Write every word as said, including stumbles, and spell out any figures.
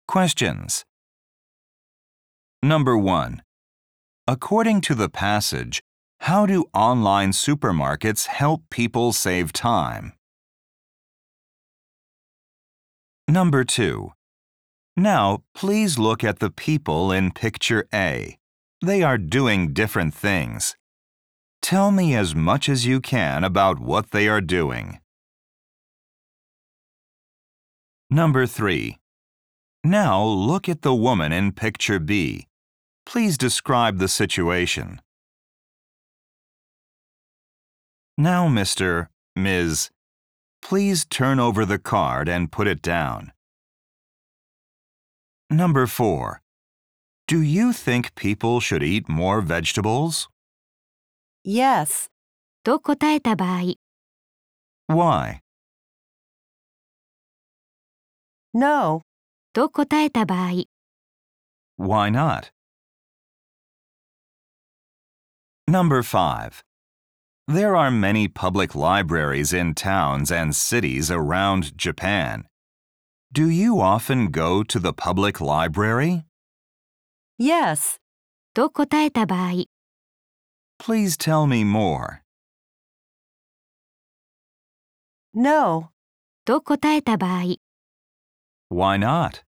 Questions. Number one. According to the passage, how do online supermarkets help people save time? Number two. Now, please look at the people in picture A. They are doing different things. Tell me as much as you can about what they are doing. Number three. Now look at the woman in picture B. Please describe the situation. Now, Mister, Miz, please turn over the card and put it down. Number four. Do you think people should eat more vegetables? Yes. と答えた場合、 Why? No. と答えた場合、 Why not? Number five. There are many public libraries in towns and cities around Japan. Do you often go to the public library? Yes. と答えた場合、 Please tell me more. No. と答えた場合、 Why not?